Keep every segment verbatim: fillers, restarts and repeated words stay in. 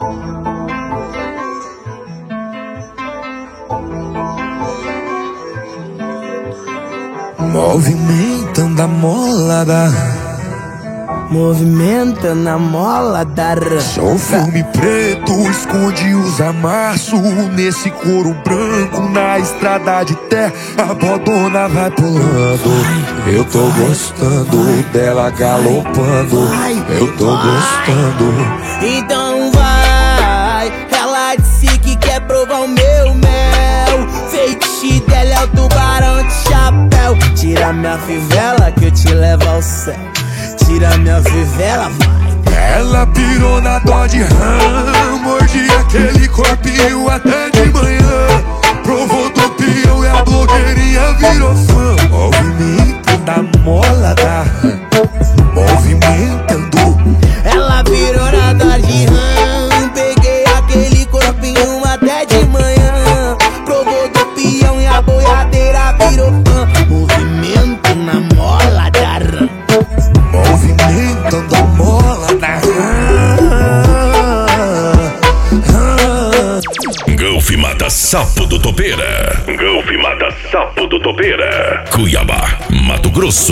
Movimentando a molada, movimentando a molada. sou filme preto, esconde os amassos nesse couro branco na estrada de terra. A bodona vai pulando, eu tô gostando dela galopando, eu tô gostando. Então vai, ela disse que quer provar o meu mel. Feitiço dela é o tubarão de chapéu. Tira minha fivela que eu te levo ao céu. Tira minha fivela, vai. Ela pirou na dó de rã, mordi aquele corpinho até de manhã. Provou do peão e a blogueirinha virou fã. Movimentando a mola da rã, movimentando. Ela virou na dó de rã, peguei aquele corpinho até de manhã. Provou do peão e a boiadeira virou fã. Movimento na mola da rã, movimentando a mola da rã. Golf mata sapo do topeira. Golf mata sapo do topeira. Cuiabá, Mato Grosso.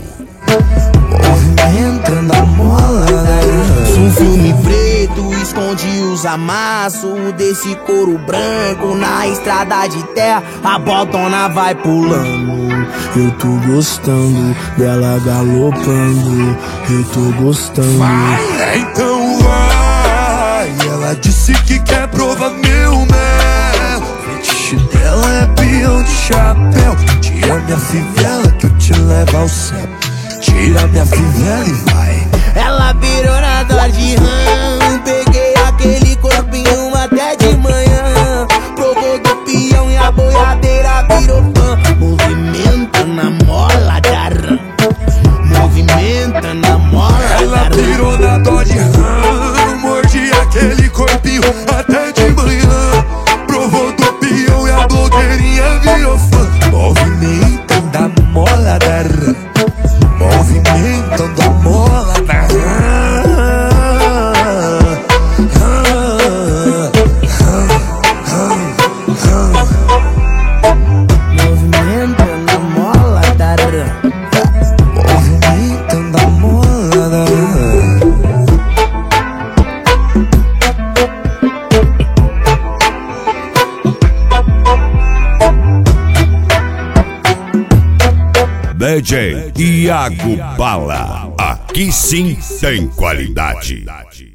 movimentando a mola da rã. Sou um filme preto, esconde os amassos desse couro branco na estrada de terra. A botona vai pulando, eu tô gostando dela galopando, eu tô gostando. Vai, então vai. Ela disse que quer provar meu mel. Feitiço dela é peão de chapéu. Tira minha fivela que eu te levo ao céu. Tira minha fivela e vai. Ela virou na dó de rã, peguei aquele corpinho até de manhã. Provou do peão e a boiadeira virou fã. Movimenta na mola da rã, movimenta na mola da rã. Ela virou na dó de rã, mordi aquele corpinho até de manhã. Provou do peão e a blogueirinha virou fã. Movimentando a mola da rã, movimentando a mola da rã. Movimentando a mola da rã, Movimentando a mola da rã. D J Iago Bala. Aqui sim tem qualidade.